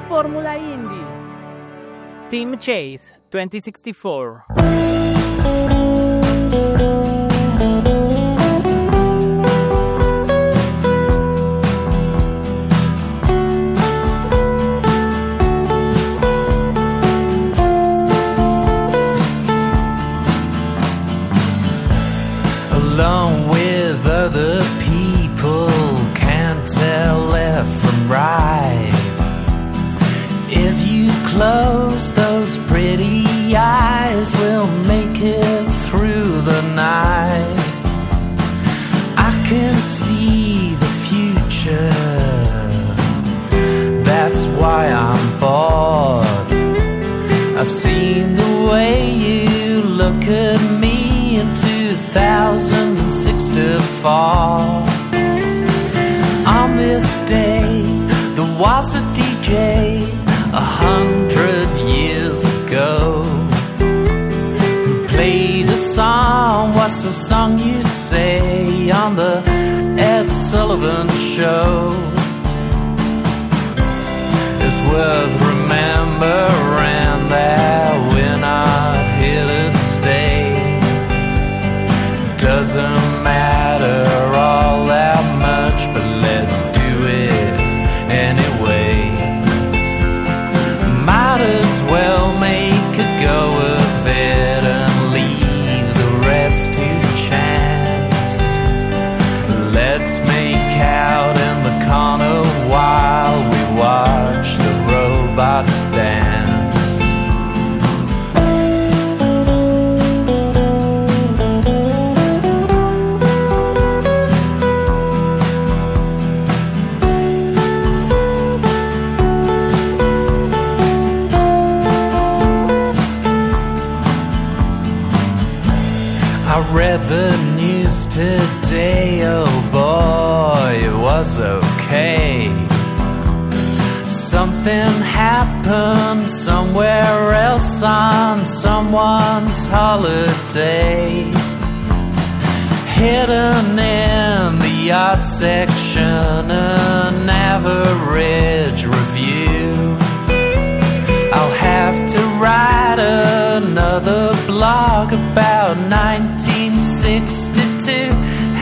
Formula Indie. Team Chase 2064. Alone with other people, can't tell left from right. If you close those pretty eyes, we'll make it through the night. I can see the future, that's why I'm bored. I've seen the way you look at me in 2064. On this day, the waltzer DJ 100 years ago, who played a song, what's the song you say, on the Ed Sullivan Show. It's worth remembering that we're not here to stay. Doesn't matter all that much, but let's do it anyway. Might as well make a go of it and leave the rest to chance. Let's make out in the corner while we watch the robots dance. I read the news today, oh boy, it was okay. Something happened somewhere else on someone's holiday. Hidden in the art section, an average review. I'll have to write another blog about 1962.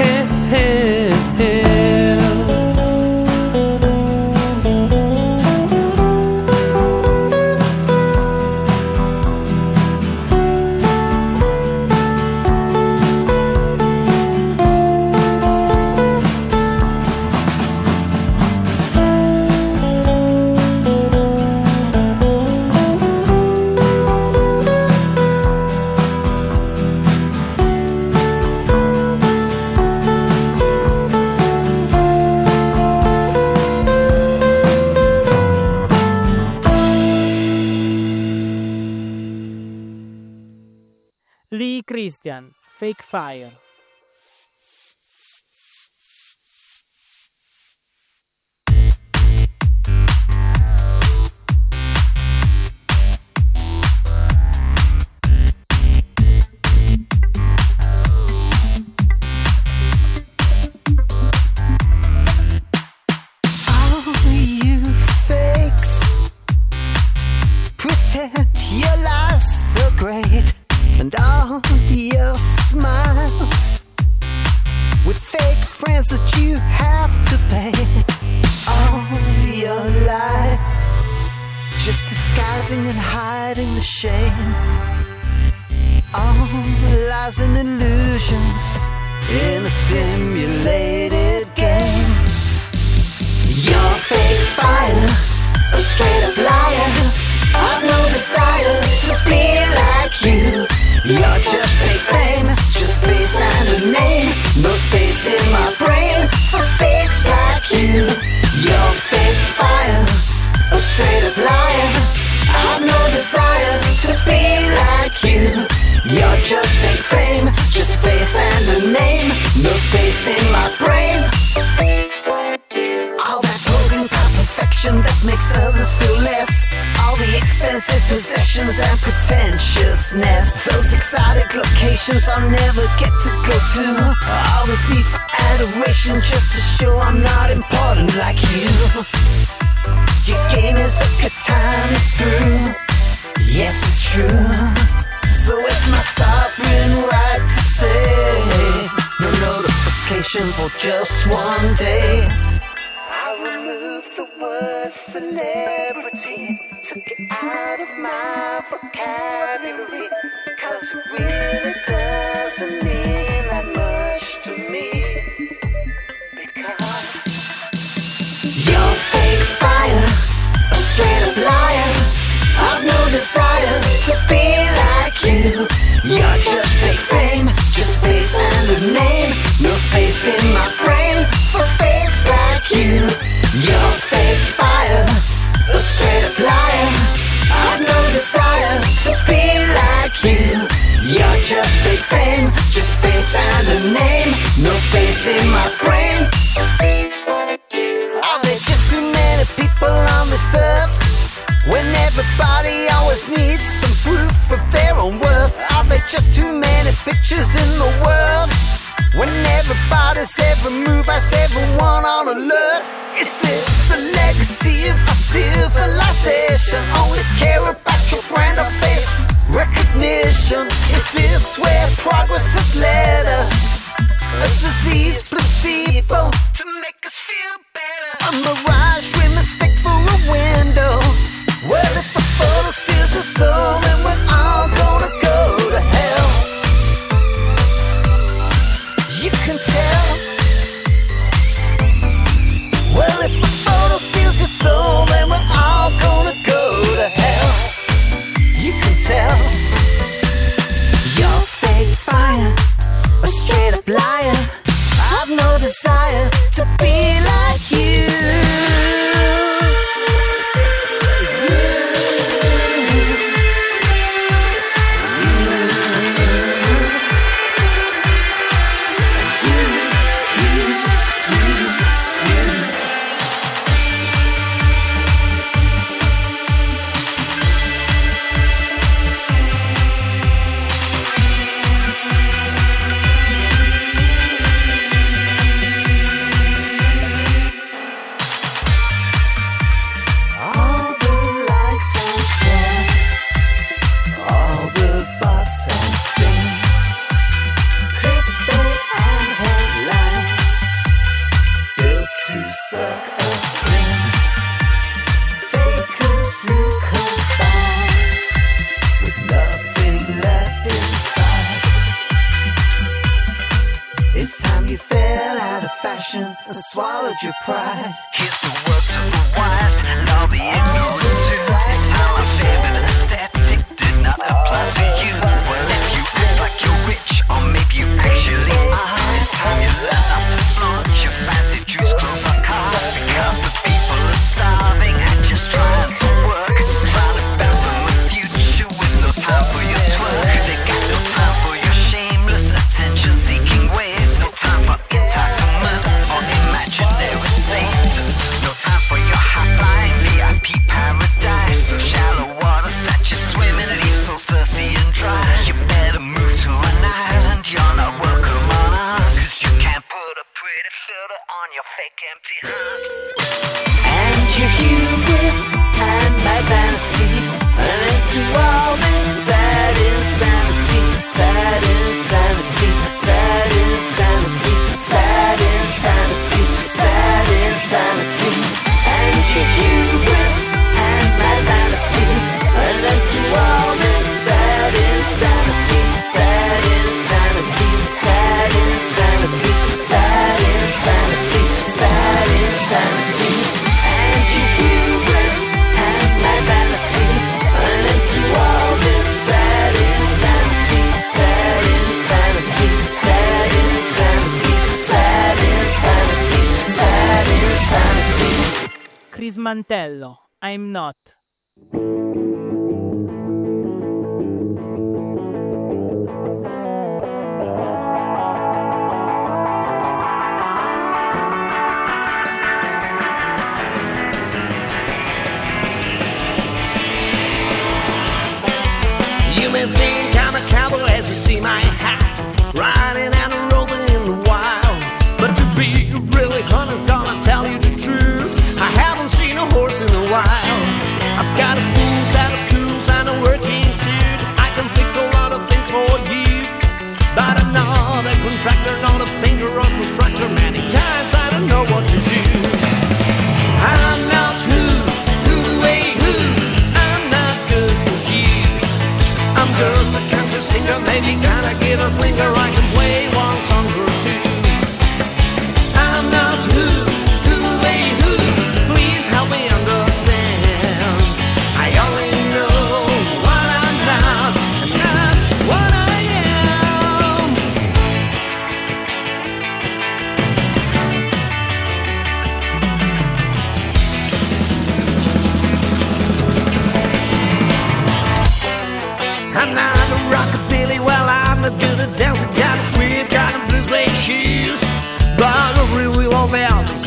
Lee Christian, Fake Fire. Your life's so great, and all your smiles with fake friends that you have to pay. All your life just disguising and hiding the shame. All lies and illusions in a simulated game. You're fake fire, a straight up liar. I've no desire to be like you. You're just fake fame, just face and a name. No space in my brain for fakes like you. You're fake fire, a straight up liar. I've no desire to be like you. You're just fake fame, just face and a name. No space in my brain for fakes like you. All that posing for perfection that makes others feel less. All the expensive possessions and pretentiousness. Those exotic locations I'll never get to go to. All this need for adoration just to show I'm not important like you. Your game is a her time is through. Yes, it's true. So it's my sovereign right to say no notifications for just one day. I removed the word celebrity, took it out of my vocabulary, 'cause it really doesn't mean that much to me. Because you're fake fire, a straight up liar. I've no desire to be like you. You're just fake fame, just face and a name. No space in my brain for fakes like you. You're fake fire, a straight up liar. I've no desire to be like you. You're just fake fame, just face and a name. No space in my brain. Are there just too many people on this earth? When everybody always needs some proof of their own worth. Are there just too many pictures in the world? When everybody's every move has everyone on alert. Is this the legacy of our civilization? Only care about your brand or face recognition? Is this where progress has led us? A disease placebo to make us feel better. A mirage we mistake for a window. Well, if the photo steals your soul, then we're all gonna go to hell. You can tell. Well, if the photo steals your soul, then we're all gonna go to hell. You can tell. You're fake fire, a straight up liar. I've no desire to be like you. And swallowed your pride. Here's a word to the wise and all the ignorant too. This time my favorite aesthetic did not apply to you. Well, if you act like you're rich, or maybe you actually are, it's time you learn not to flaunt your fancy juice, clothes or cars. Because the people are starving and just trying to work, trying to build them a future with no time for your twerk. They got no time for your shameless attention-seeking ways. No time for entitlement or imaginary status. No time for your hotline, VIP paradise. So shallow waters that you swim in leave so thirsty and dry. You better move to an island, you're not welcome on us. 'Cause you can't put a pretty filter on your fake empty heart. And your hubris and my vanity, and into all this sad insanity, sad insanity, sad insanity, sad insanity, sad insanity. And your hubris and my vanity, and into all this sad insanity, sad insanity, sad insanity, sad insanity, sad insanity. And your hubris and my vanity, and into all this sad insanity, sad insanity, sad insanity, sad insanity, sad insanity. Chris Mantello, I'm Not. You may think I'm a cowboy as you see my hat, riding and rolling in the wild. But to be really hunter's gonna tell you the truth, I haven't seen a horse in a while. I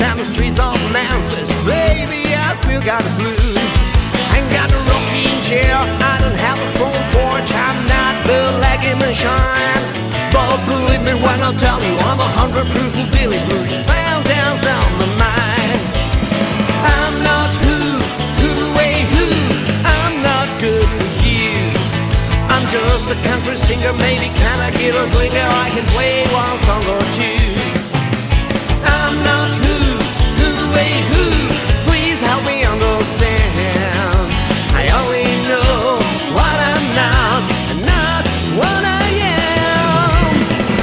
and the streets of Memphis. Baby, I still got the blues. Ain't got a rocking chair, I don't have a front porch. I'm not the leggy machine, but believe me when I tell you I'm 100 proof of Billy Blues. Found down on the mind. I'm not who, I'm not good for you. I'm just a country singer, maybe can I get a slinger? I can play one song or two. I'm not who, please help me understand. I only know what I'm not, and not what I am.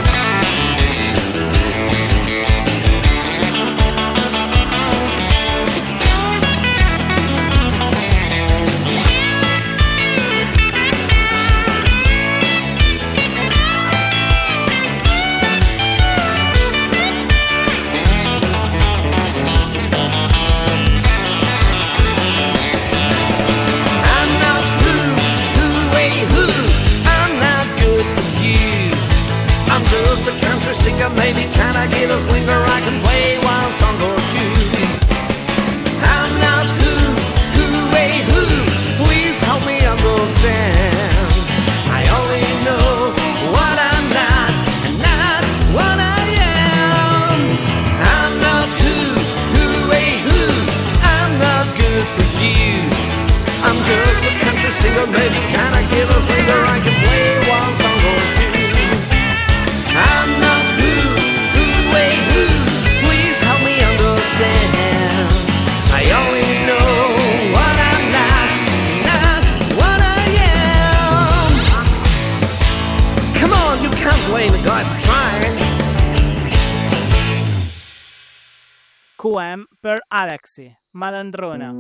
Just a country singer, maybe can I get a slinger? I can play one song or two. I'm not who, please help me understand. I only know what I'm not, and not what I am. I'm not who, I'm not good for you. I'm just a country singer, maybe can I get a slinger? I can play one song or two. I'm not who, please help me understand. I only know what I'm not what I am. Come on, you can't blame a guy for trying. QM per Alexi, Malandrona.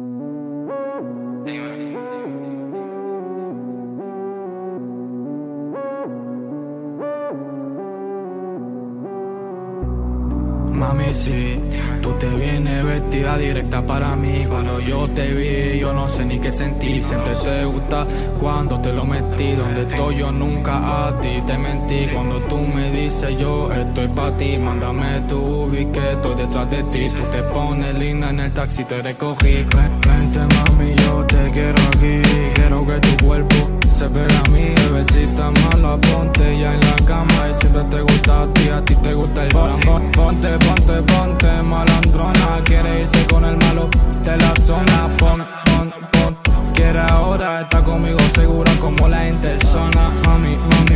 Mami, sí, tú te vienes vestida directa para mí. Cuando yo te vi, yo no sé ni qué sentí. Siempre te gusta cuando te lo metí. Donde estoy yo nunca a ti te mentí. Cuando tú me dices yo estoy pa' ti, mándame tu ubi que estoy detrás de ti. Tú te pones linda en el taxi, te recogí. Vente mami, yo te quiero aquí. Quiero que tu cuerpo se vea a mí. Bebecita mala, ponte ya en la cama. Y siempre te gusta a ti te gusta el drama. Ponte malandrona. Quiere irse con el malo de la zona. Pon. Quiere ahora, está conmigo segura como la intersona. Mami,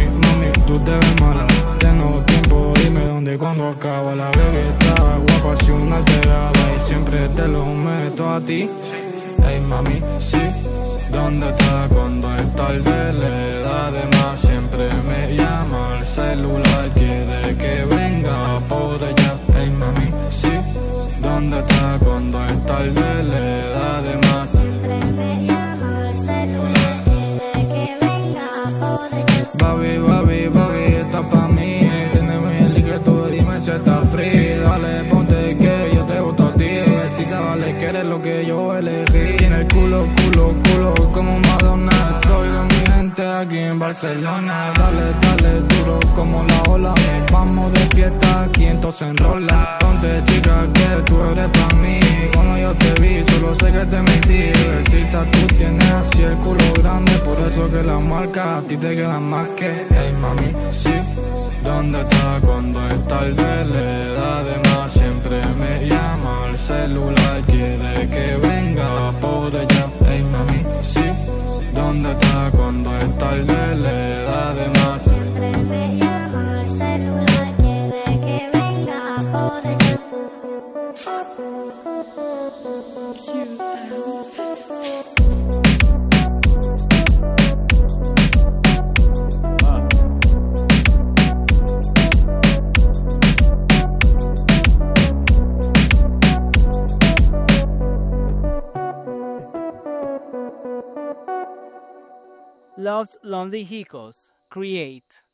tú te ves mala. Tengo tiempo, dime dónde y cuándo acaba. La bebé está guapa, si una alterada. Y siempre te lo meto a ti. Ey mami, sí. ¿Dónde está cuando es tarde? Le da de más, siempre me llama al celular. Quiere que venga por ella. Ey mami, sí. ¿Dónde está cuando es tarde? Le da de más. Siempre me llama al celular. Quiere que venga por ella. Baby, está pa' mí. Entiéndeme el líquido, dime si está frío. Dale, ponte que yo te gusto a ti. Besita, dale, que eres lo que yo elegí. Tiene el culo como Madonna. Estoy con mi gente aquí en Barcelona. Dale, duro como la ola. Nos vamos de fiesta aquí, entonces enrola. Ponte chica que tú eres pa' mí. Cuando yo te vi, solo sé que te mentí. Besita, tú tienes así el culo grande. Por eso que la marca a ti te quedan más que. Hey mami, sí. ¿Dónde está cuando es tarde? Le da de más, siempre me llama al celular. Quiere que venga por ella. Hey mami, sí. ¿Dónde está cuando es tarde? Le da de más. Siempre me llama al celular. Quiere que venga por ella. Los Lonely Hicos, Create.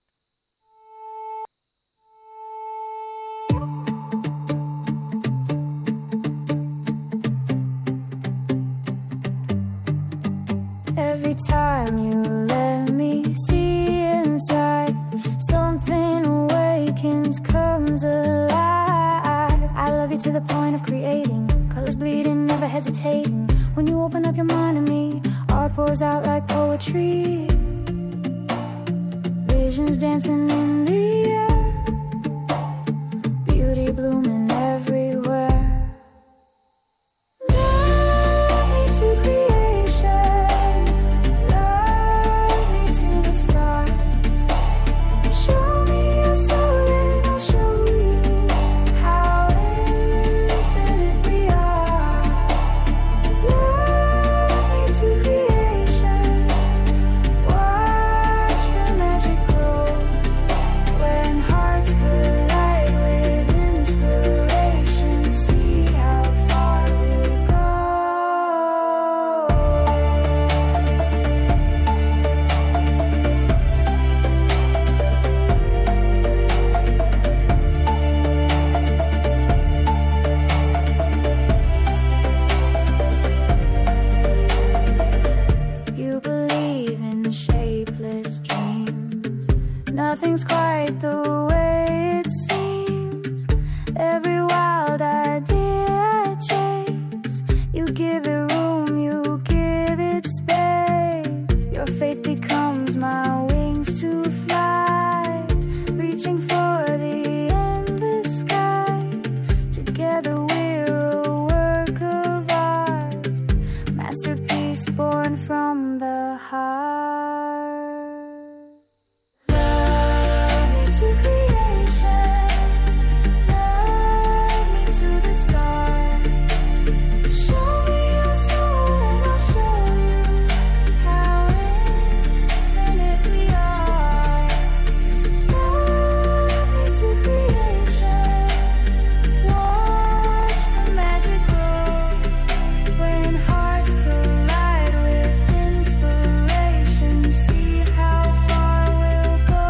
Every time you let me see inside, something awakens, comes alive. I love you to the the point of creating? Colors bleeding, never hesitating. When you open up your mind to me, art pours out like poetry. Visions dancing in the air, beauty blooming everywhere. Love me to creation, love me to the stars. Show me your soul and I'll show you how infinite we are. Love me to creation, watch the magic grow. When hearts collide with inspiration, see how far we'll go. You believe in shapeless dreams. Nothing's quite the way it seems. Every wild idea I chase, you give it room, you give it space. Your faith becomes my wings to fly, reaching for the endless sky. Together we're a work of art, masterpiece born from the heart. Love me to creation, love me to the stars. Show me your soul and I'll show you how infinite we are. Love me to creation, watch the magic grow. When hearts collide with inspiration, see how far we'll go.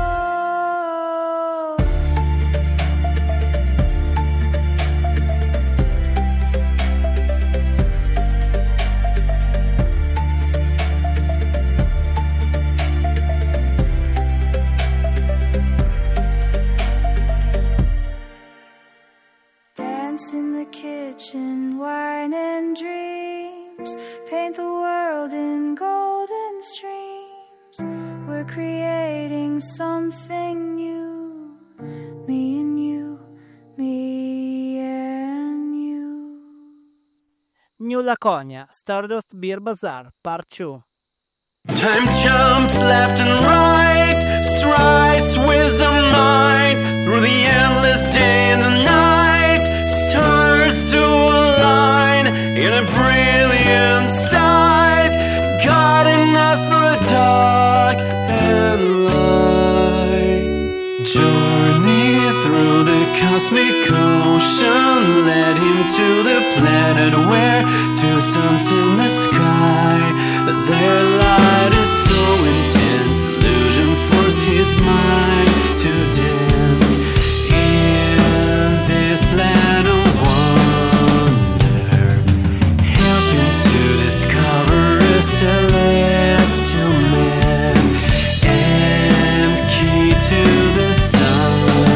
Dance in the kitchen, wine and dreams. Paint the world in golden streams. We're creating something new. Me and you, me and you. New Laconia, Stardust Beer Bazaar, Part 2. Time jumps left and right, strides with a mind through the endless day and the night. Stars to align in a brilliant sight, guiding us through the dark and light. Journey through the cosmic ocean led him to the planet where two suns in the sky. Their light is so intense, illusion forced his mind to dance in this land of wonder, helping to discover a celestial man and key to the sun.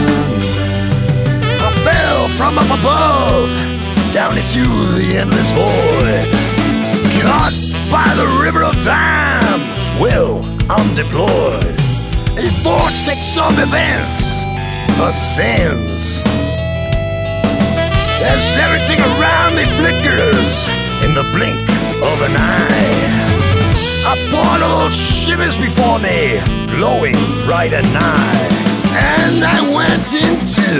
I fell from up above, down into the endless void, caught by the river of time. Well, I'm deployed. A vortex of events ascends as everything around me flickers in the blink of an eye. A portal shimmers before me, glowing bright and nigh, and I went into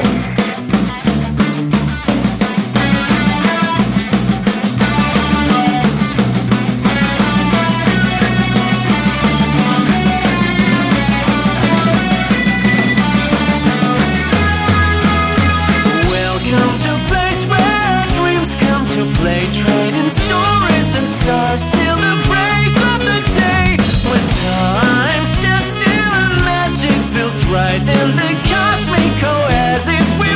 trading stories and stars till the break of the day. When time stands still and magic feels right, and the cosmic oasis we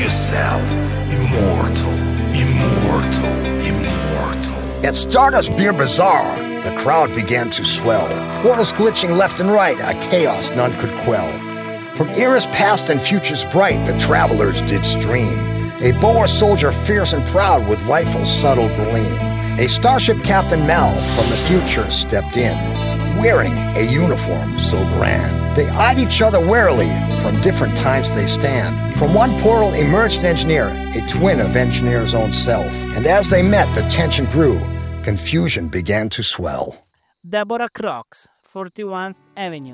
yourself immortal, immortal, immortal. At Stardust Beer Bazaar, the crowd began to swell. Portals glitching left and right, a chaos none could quell. From eras past and futures bright, the travelers did stream. A Boer soldier fierce and proud with rifle's subtle gleam. A starship Captain Mal from the future stepped in, wearing a uniform so grand. They eyed each other warily, from different times they stand. From one portal emerged an engineer, a twin of engineer's own self. And as they met, the tension grew, confusion began to swell. Deborah Crocs, 41st Avenue.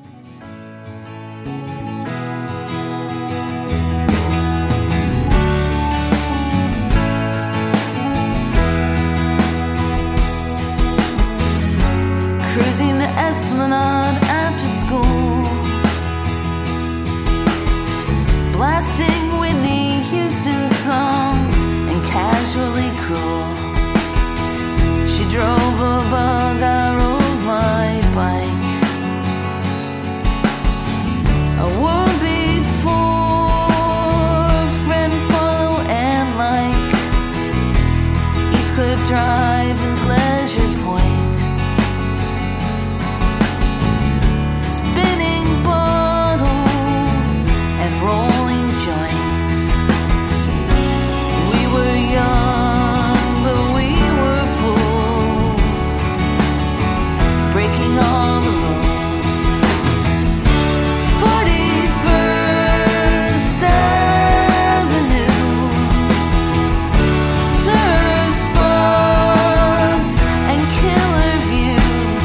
Cruising the Esplanade after school, blasting Whitney Houston songs and casually cruel. She drove a bug, I rode my bike. I would before, friend, follow and like East Cliff Drive and Pleasure Point. Rolling joints. We were young, but we were fools, breaking all the rules. 41st Avenue serves spots and killer views.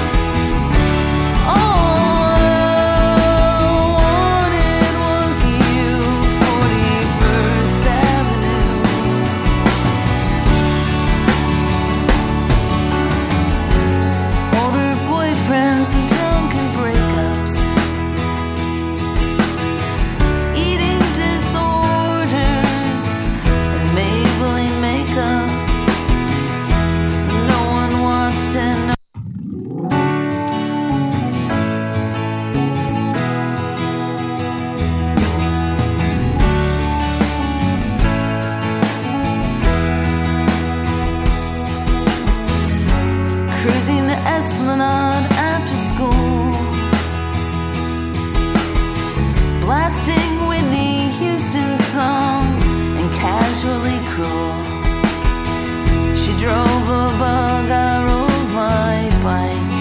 Cruising the Esplanade after school, blasting Whitney Houston songs and casually cruel. She drove a bug, I rode my bike.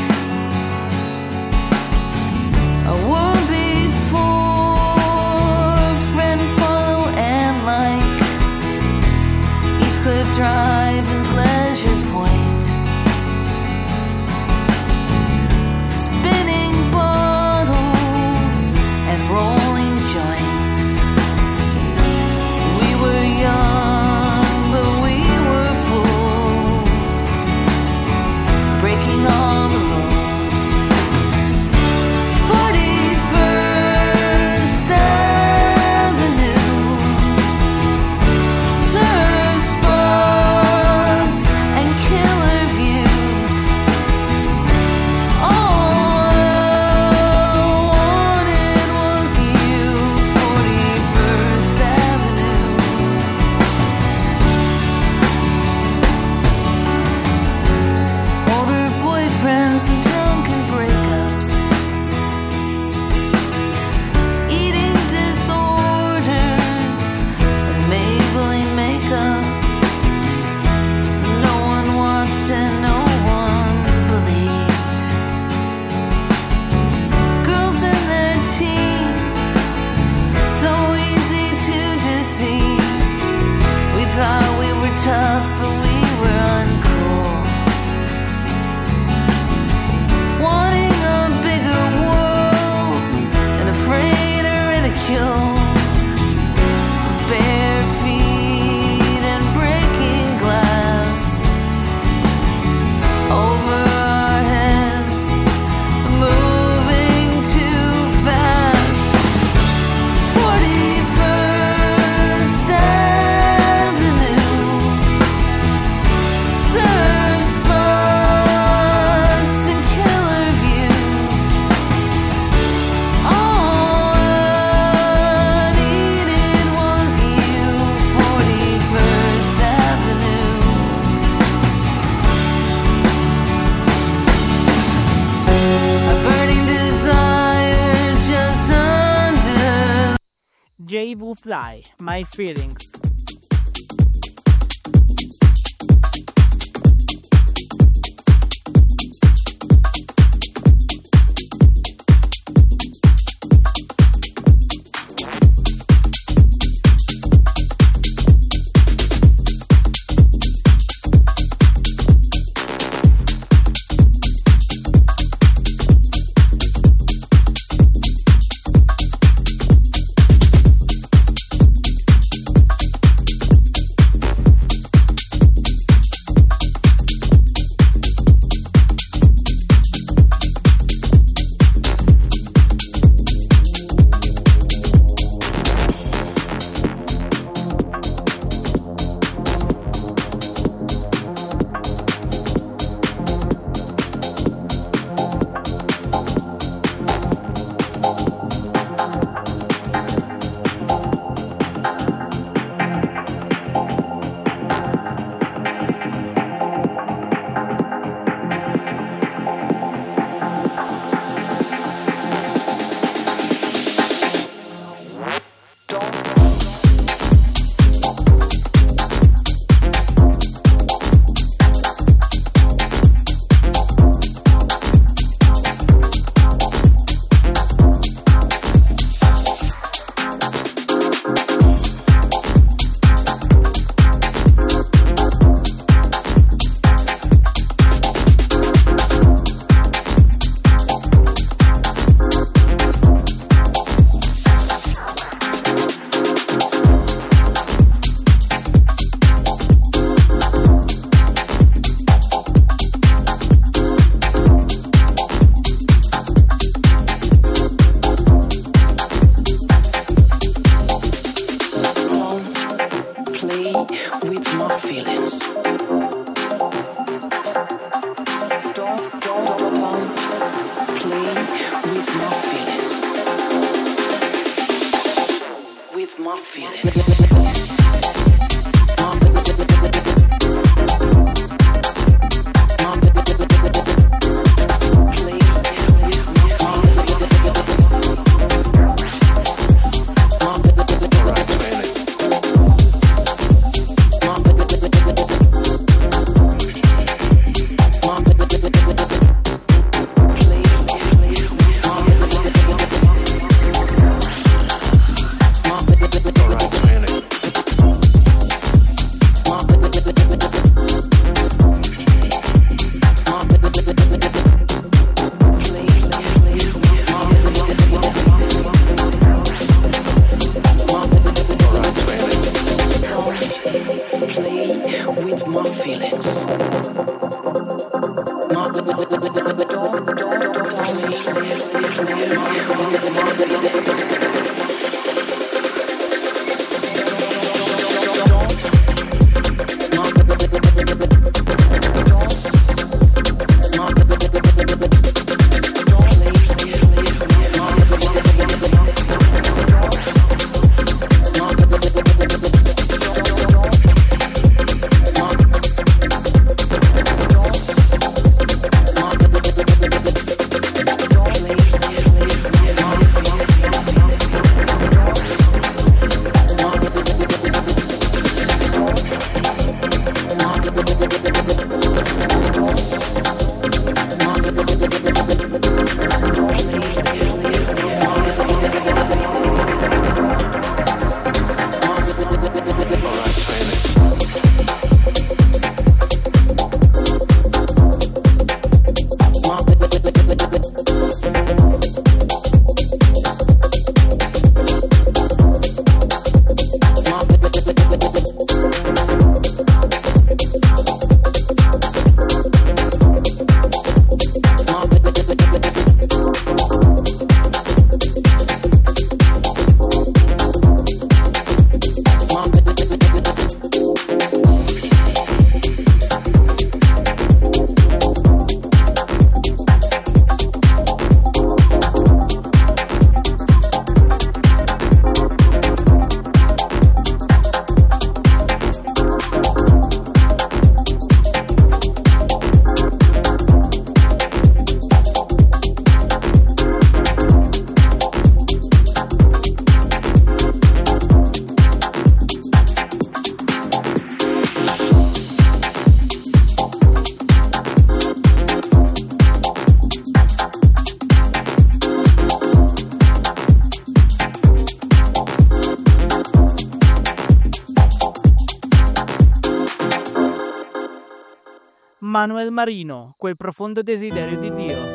I would before, friend, follow and like East Cliff Drive and Pleasure Point. wave will fly, my feelings. Manuel Marino, quel profondo desiderio di Dio.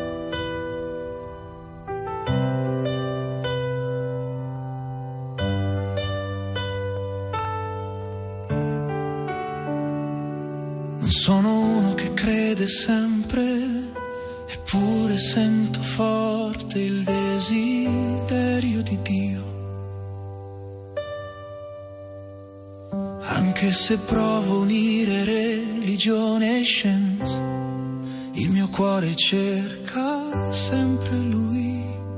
Non sono uno che crede sempre, eppure sento forte il desiderio di Dio. Anche se provo a unire religione e scienza, il mio cuore cerca sempre Lui.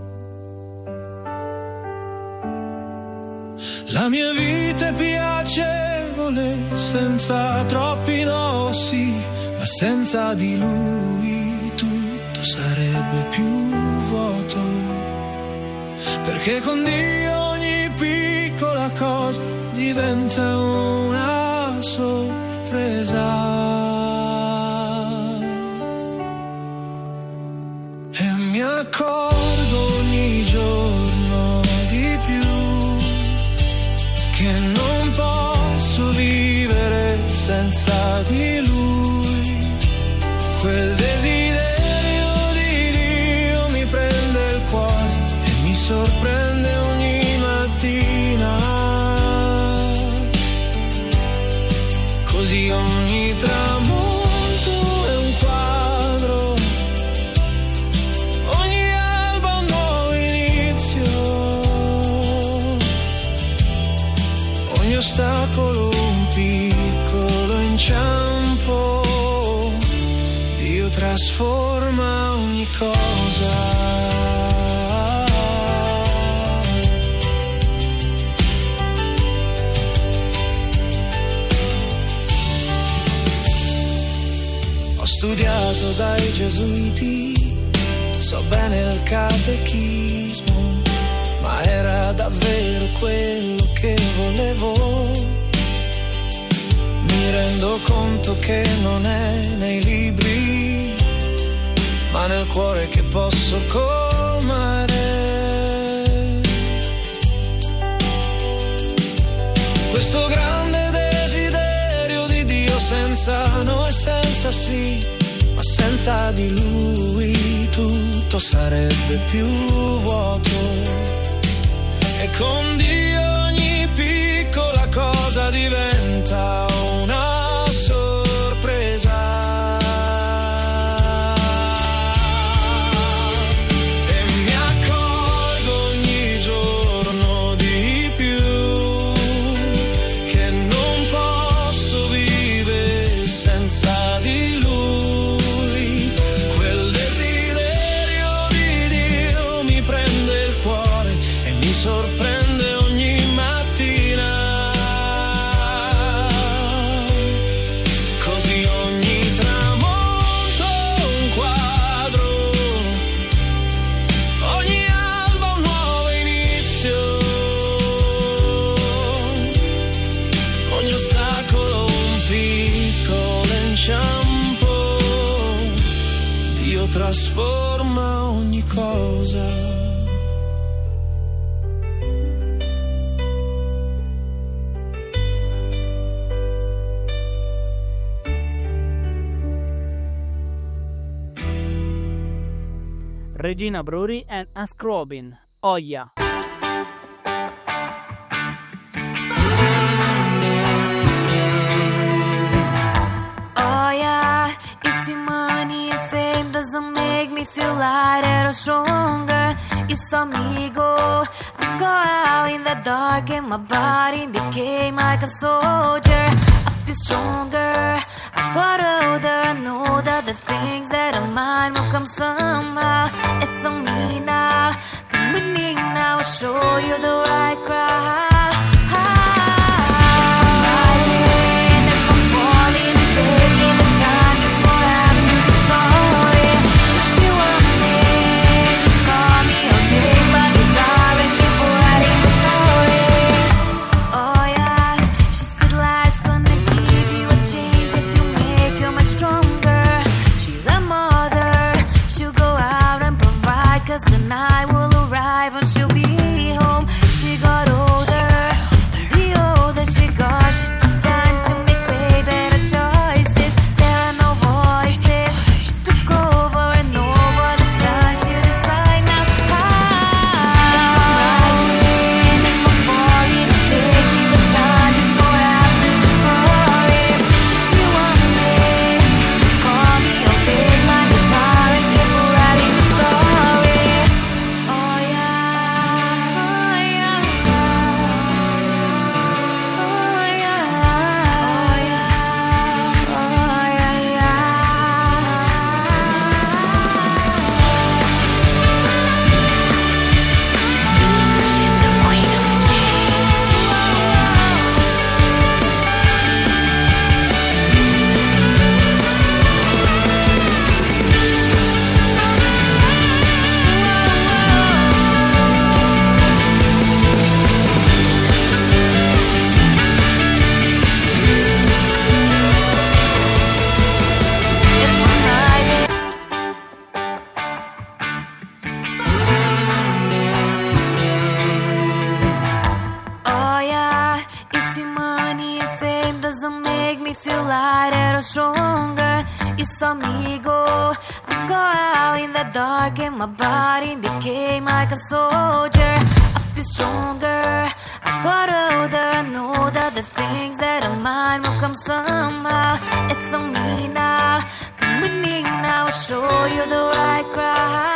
La mia vita è piacevole, senza troppi no, sì, ma senza di Lui tutto sarebbe più vuoto. Perché con Dio ogni piccola cosa diventa una sorpresa. E mi accorgo ogni giorno di più che non posso vivere senza di Lui. Quel desiderio di Dio mi prende il cuore e mi sorprende ogni mattina. Così ogni tramonto è un quadro, ogni alba un nuovo inizio, ogni ostacolo un piccolo inciampo. Dio trasforma ogni cosa. Ho studiato dai gesuiti, so bene il catechismo, ma era davvero quello che volevo. Mi rendo conto che non è nei libri, ma nel cuore che posso colmare. Questo grande desiderio di Dio, senza no e senza sì, ma senza di Lui tutto sarebbe più vuoto. E con Dio ogni piccola cosa diventa una sorpresa. E mi accorgo ogni giorno di più che non posso vivere senza di Lui. Quel desiderio di Dio mi prende il cuore e mi sorprende ogni mattina. Così ogni tramonto un quadro, ogni alba un nuovo inizio, ogni ostacolo un piccolo inciampo. Dio trasforma ogni cosa. Regina Bruri and Ask Robin. Oh yeah. Oh yeah, you see money and fame doesn't make me feel lighter or stronger. You saw me go, I go out in the dark and my body became like a soldier. I feel stronger, I got older, I know that the things that are mine will come somehow. It's on me now, come with me now, I'll show you the right crowd. The night will arrive and she'll be home. She got older. light and stronger. You saw me go. I go out in the dark and my body became like a soldier. I feel stronger. I got older. I know that the things that are mine will come somehow. It's on me now. Come with me now. I'll show you the right crowd.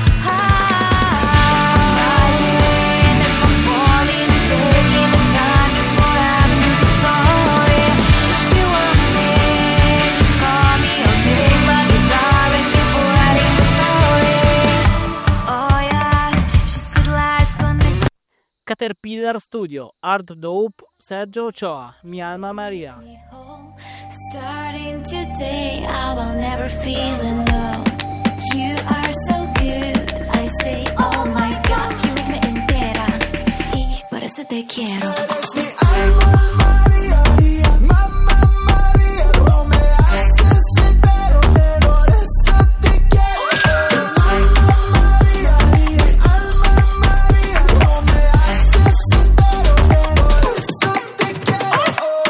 Caterpillar Studio, Art Dope, Sergio Ochoa, Mi Alma Maria. Starting today, I will never feel alone. You are so good, I say, oh my God, you make me entera. Y por eso te quiero. Eres mi alma María, mamá María, no me haces entero, por eso te quiero. Alma María, alma María, no me haces entero, por eso te quiero.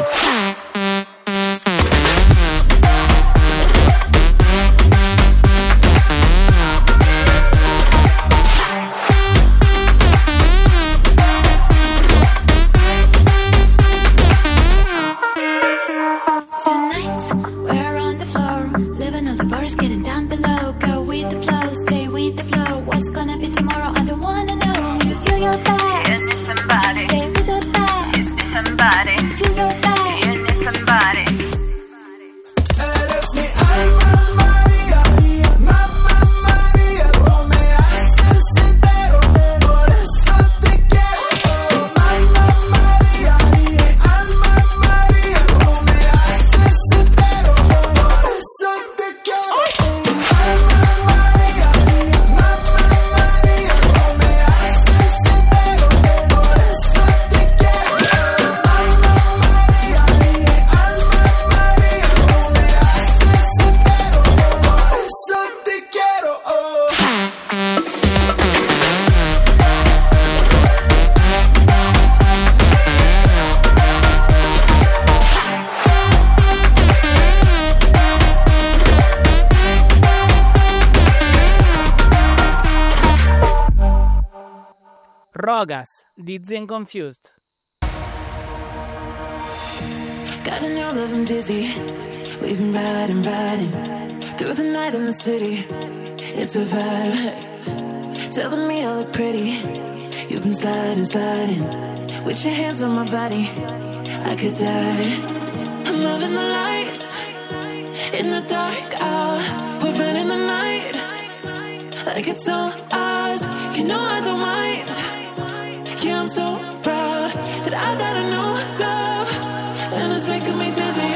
Tonight, we're on the floor, living all the bars, getting down below. Go with the flow, stay with the flow. What's gonna be tomorrow? I don't wanna know. Do you feel your best? You need somebody. Stay with the best. You need somebody. Do you feel your best? You need somebody. Eres mi alma María, mamá María, no me haces entero, por eso te quiero. Alma María, alma María, no me haces entero, por eso te quiero. Alma María, mamá María, no me haces entero, por eso te quiero. Alma María, alma María, no me haces entero, por eso te quiero. Rogas, Dizzy and Confused. Got in your love, I'm dizzy. We've been riding through the night in the city. It's a vibe. Telling me I look pretty. You've been sliding with your hands on my body. I could die. I'm loving the lights in the dark hour. We're running the night like it's all ours. You know I don't mind. Yeah, I'm so proud that I got a new love, and it's making me dizzy.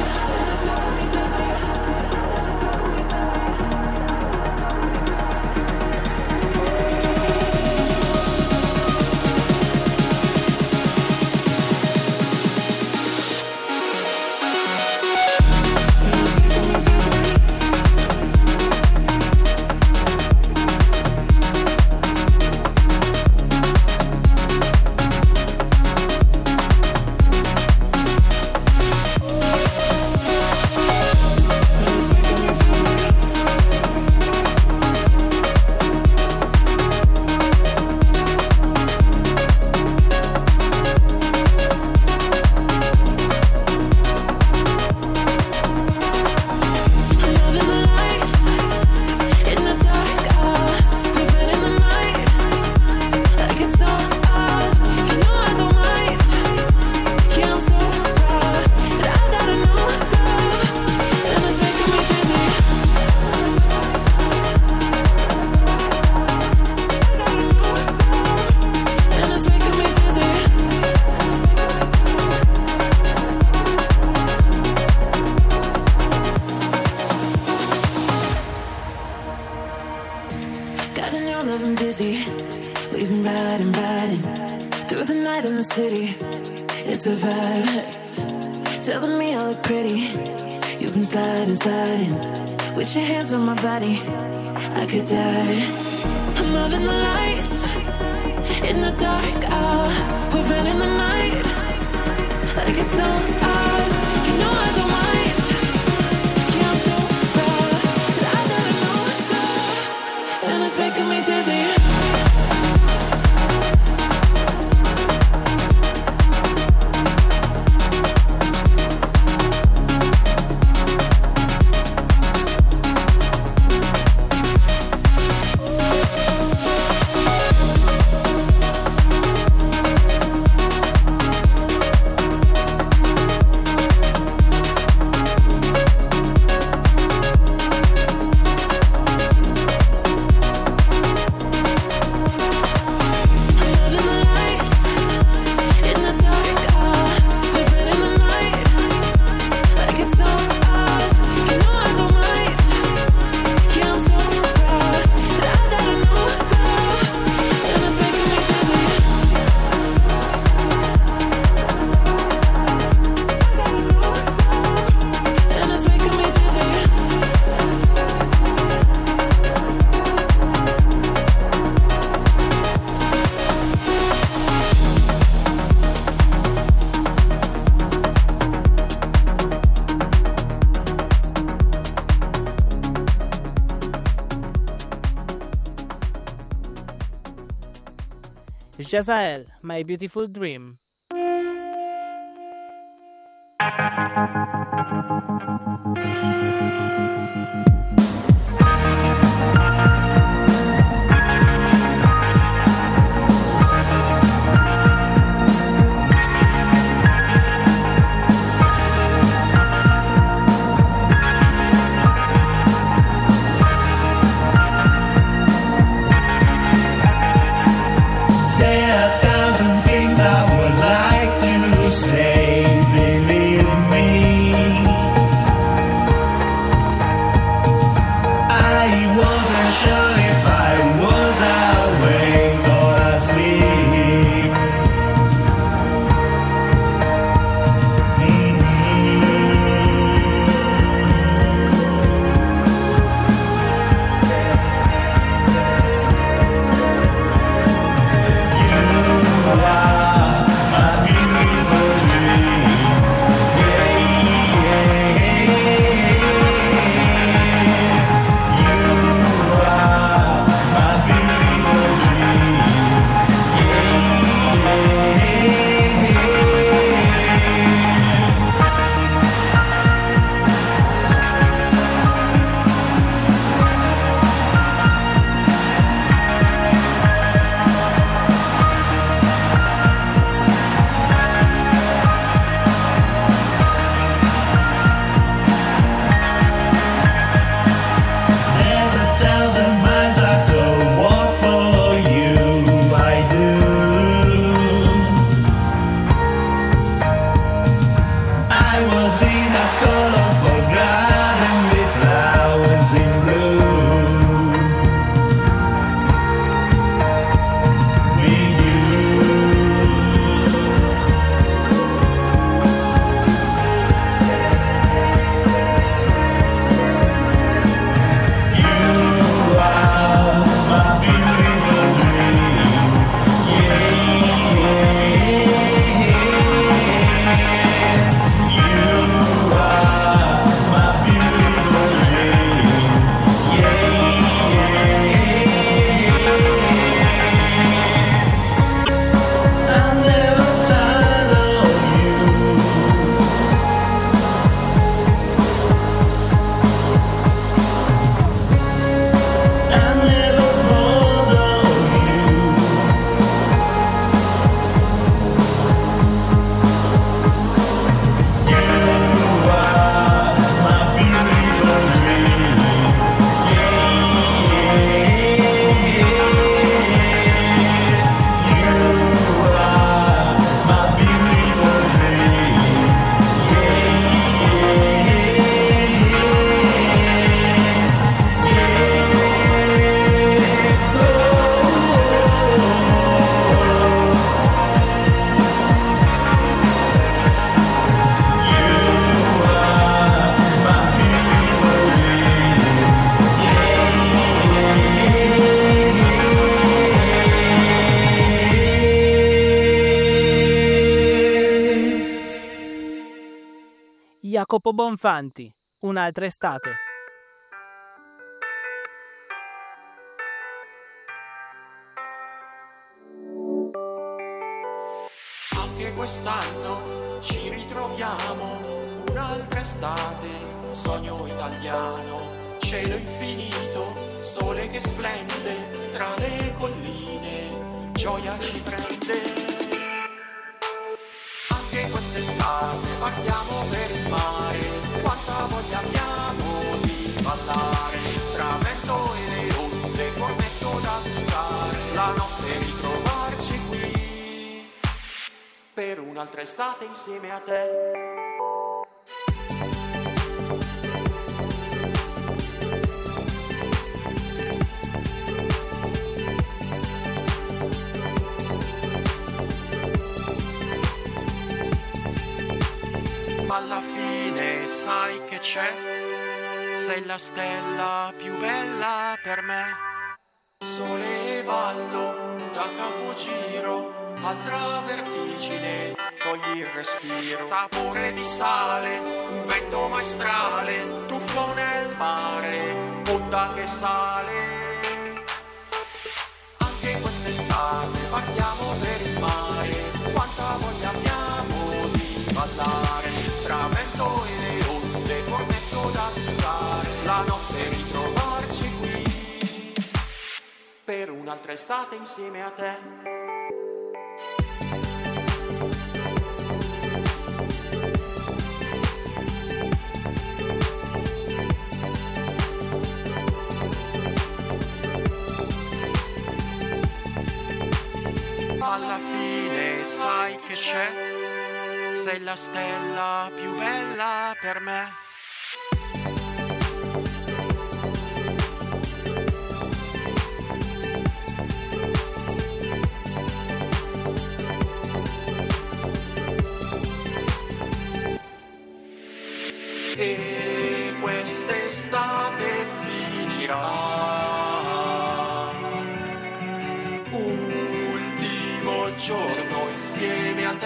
city, it's a vibe. Telling me I look pretty. You've been sliding with your hands on my body. I could die. I'm loving the lights in the dark hour. We're running the night like it's all ours. You know I don't mind. Jezzael, My Beautiful Dream. There are 1,000 things I would like to say, believe me. I wasn't sure if I was awake or asleep. There's 1,000 miles I could walk for you, I do. I was in a colorful garden with flowers in bloom. With you are my beautiful dream. You are my beautiful dream. I'm never tired of you. I'm never bored of you. You are my beautiful dream. You are my beautiful Jacopo Bonfanti, Un'altra estate. Anche quest'anno ci ritroviamo, un'altra estate, sogno italiano, cielo infinito, sole che splende, tra le colline, gioia ci prende. Anche quest'estate partiamo per il mare, quanta voglia abbiamo di ballare, tra vento e le onde, cornetto da gustare, la notte ritrovarci qui, per un'altra estate insieme a te. Ma alla fine sai che c'è? Sei la stella più bella per me. Sole e ballo da capogiro, altra vertigine, togli il respiro. Sapore di sale, un vento maestrale, tuffo nel mare, onda che sale. Anche quest'estate quest'estate partiamo per il mare, quanta voglia abbiamo di ballare, tra vento e le onde, cornetto da gustare, la notte ritrovarci qui, per un'altra estate insieme a te. Alla fine sai che c'è, sei la stella più bella per me. E quest'estate finirà. Giorno insieme a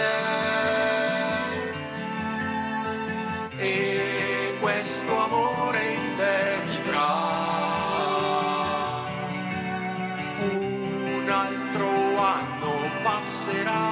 te e questo amore in te vivrà, un altro anno passerà,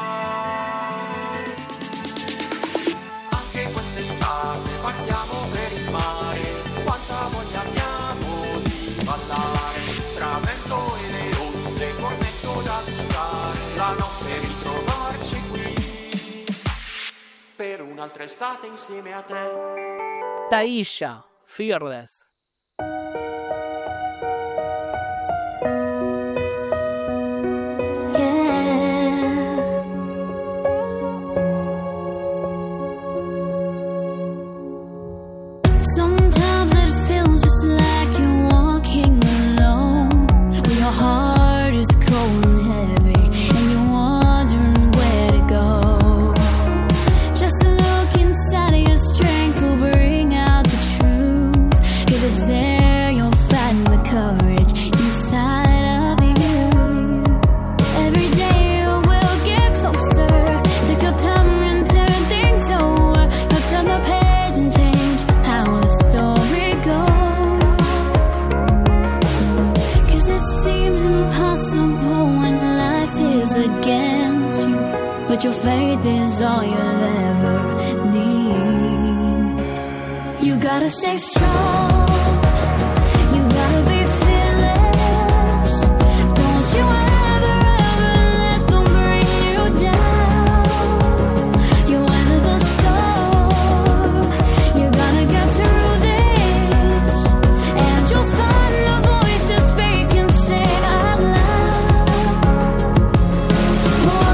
anche quest'estate partiamo per il mare, quanta voglia abbiamo di ballare, tra vento e le onde, cornetto da gustare, la notte ritrovarci qui, per un'altra estate insieme a te. Taisha, Fearless. Sometimes it feels just like you're walking alone, when your heart is cold and heavy and you're wondering where to go. Just look inside of your strength will bring out the truth, 'cause it's there you'll find the courage inside of you. Every day you will get closer, take your time and turn things over, now turn the page and change how the story goes. 'Cause it seems impossible when life is against you, but your faith is all you'll ever need. You gotta stay strong, you gotta be fearless. Don't you ever, ever let them bring you down. You weather the storm, you gotta get through this, and you'll find a voice to speak and sing out loud. Whoa,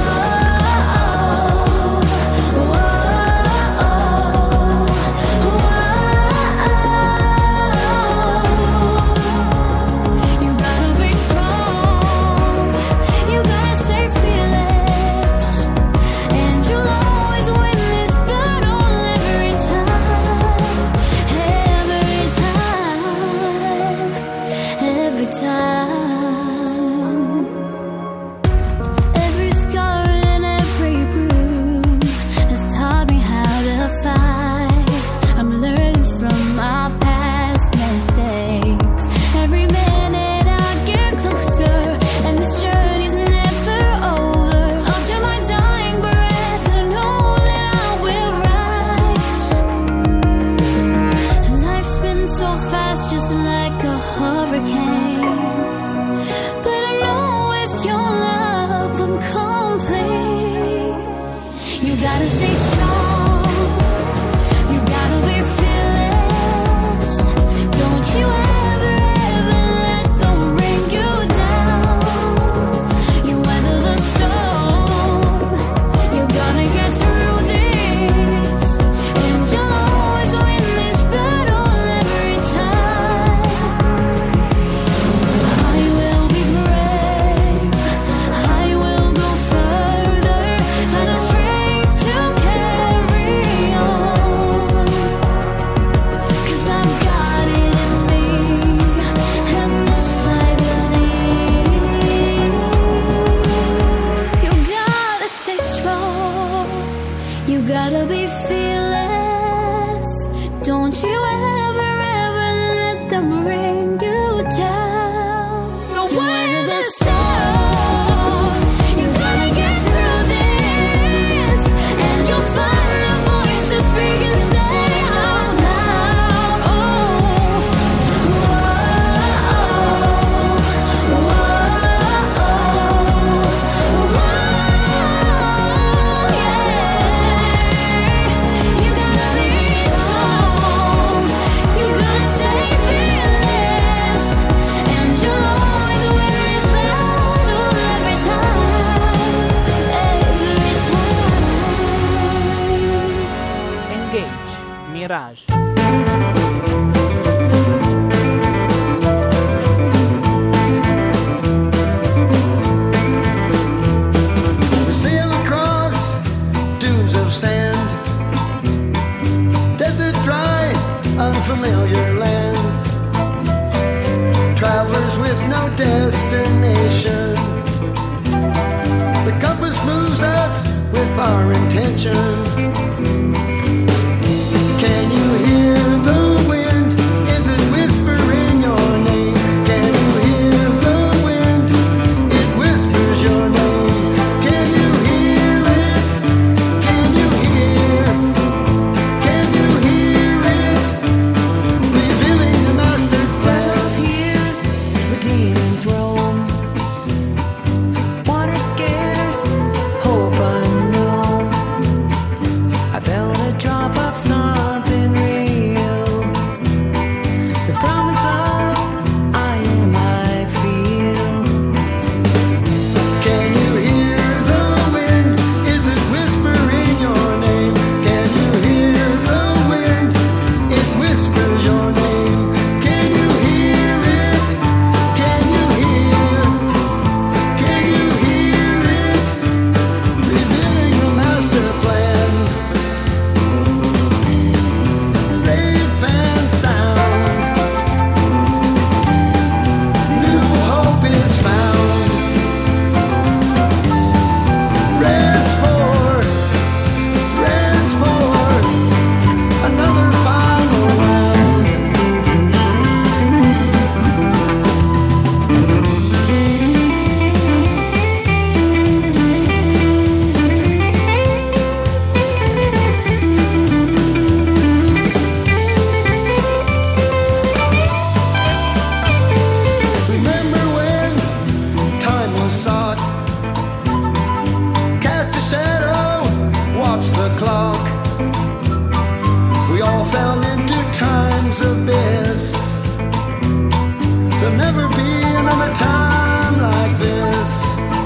whoa, whoa. You gotta be strong, you gotta stay fearless, and you'll always win this battle every time, every time, every time. Every scar and every bruise has taught me how to fight. I'm learning from my past mistakes. Every minute I get closer, and this journey's never over. Until my dying breath, I know that I will rise. Life's been so fast, just like a hurricane, but I know with your love I'm complete. You gotta stay strong, you gotta be fearless. Don't you ever, ever let them bring you down. You weather the storm, you're gonna get through this, and you'll always win this battle every time. I will be brave, I will go further, find the strength to carry on. 'Cause I've got it in me, and this I believe. You gotta stay strong, you gotta be fearless. Don't you ever, ever let them bring you down. You weather the storm, Mirage. We sail across dunes of sand, desert dry, unfamiliar lands, travelers with no destination. The compass moves us with our intention. Can you hear the wind? Is it whispering your name? Can you hear the wind? It whispers your name. Can you hear it? Can you hear? Can you hear it? Revealing the master sound here where demons roam. Water scarce, hope unknown. I felt a drop of something real. The promise of I am, I feel. Can you hear the wind? Is it whispering your name? Can you hear the wind? It whispers your name. Can you hear it? Can you hear? Can you hear it? Revealing the master plan. Safe and sound. New hope is found. Rest for another final round. Remember when time was sought? Cast a shadow, watch the clock. We all fell into time's abyss. There'll never be another time like this.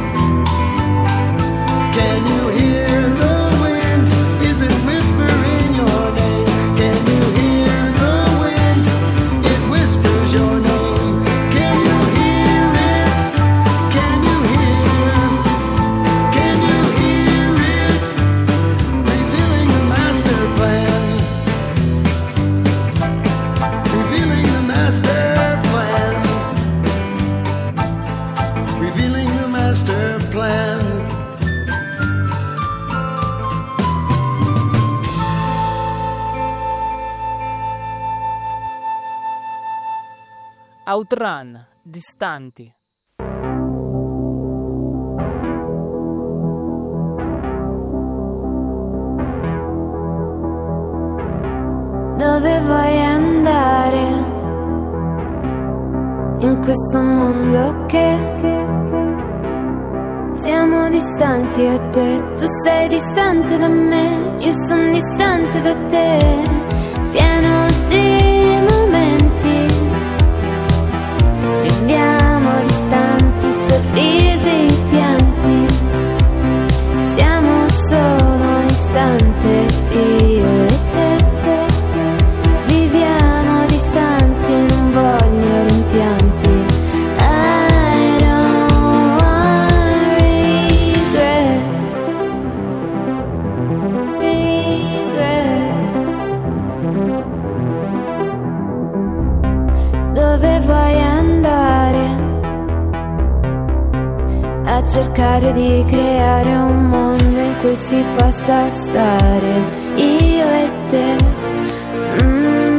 Can you hear the wind? Is it whispering your name? Can you hear the wind? It whispers your name. Can you hear it? Can you hear? Can you hear it? Revealing the master plan. Revealing the master plan. Revealing the master plan. Outrun, Distanti. Dove vuoi andare? In questo mondo che siamo distanti io e te. Tu sei distante da me, io sono distante da te. Pieno di momenti, viviamo distanti, sorrisi, pianti. Siamo solo un istante, io e te. Viviamo distanti, non voglio rimpianti. I don't want regrets. Dove vuoi andare? A cercare di creare un mondo in cui si possa stare